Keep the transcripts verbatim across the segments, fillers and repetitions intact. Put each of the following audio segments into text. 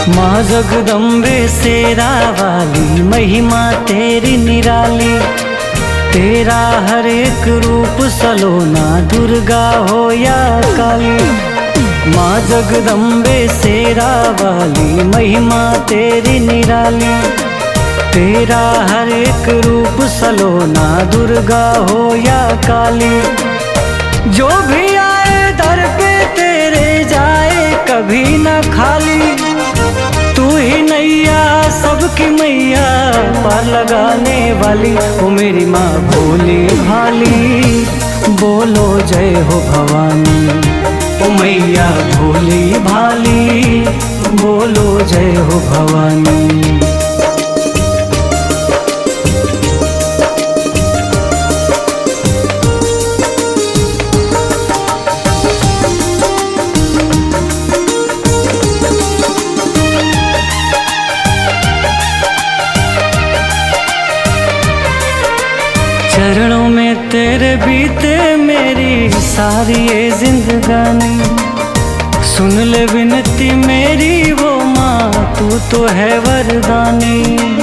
माँ जगदम्बे शेरा वाली महिमा तेरी निराली, तेरा हर एक रूप सलोना दुर्गा हो या काली। माँ जगदम्बे शेरा वाली महिमा तेरी निराली, तेरा हर एक रूप सलोना दुर्गा हो या काली। जो भी आए दर पे तेरे जाए कभी न खाली, तू ही नैया सबकी मैया पार लगाने वाली। ओ मेरी माँ भोली भाली, बोलो जय हो भवानी। ओ मैया भोली भाली, बोलो जय हो भवानी। चरणों में तेरे बीते मेरी सारी ये जिंदगानी, सुन ले विनती मेरी वो माँ तू तो है वरदानी।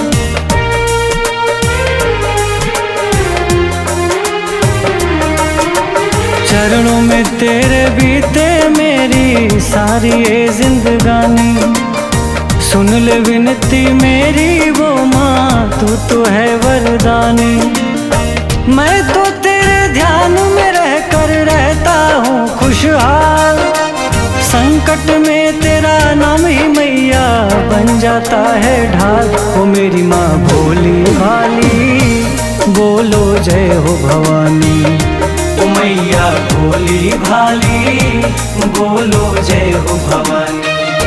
चरणों में तेरे बीते मेरी सारी ये जिंदगानी, सुन ले विनती मेरी वो माँ तू तो है वरदानी। मैं तो तेरे ध्यान में रहकर रहता हूँ खुशहाल, संकट में तेरा नाम ही मैया बन जाता है ढाल। ओ मेरी माँ भोली भाली, बोलो जय हो भवानी। ओ मैया भोली भाली, बोलो जय हो भवानी।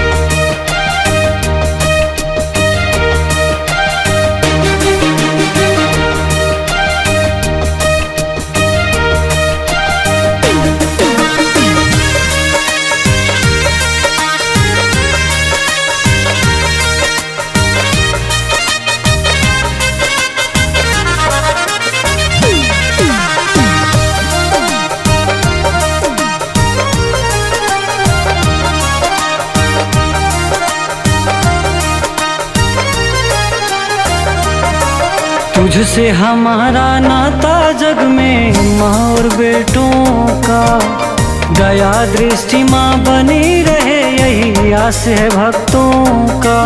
तुझसे हमारा नाता जग में माँ और बेटों का, दया दृष्टि माँ बनी रहे यही आस है भक्तों का।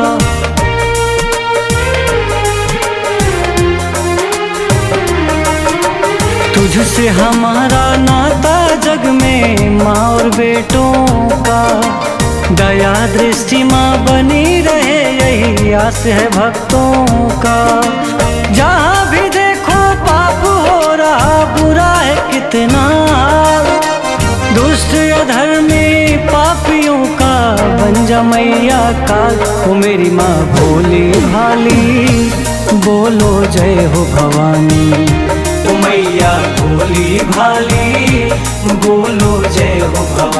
तुझसे हमारा नाता जग में माँ और बेटों का, दया दृष्टि माँ बनी रहे यही आस है भक्तों का। जहाँ भी देखो पाप हो रहा बुरा है कितना, दुष्ट अधर्मी पापियों का बन जा मैया काल। ओ मेरी माँ भोली भाली, बोलो जय हो भवानी। ओ मैया भोली भाली, बोलो जय हो भवानी।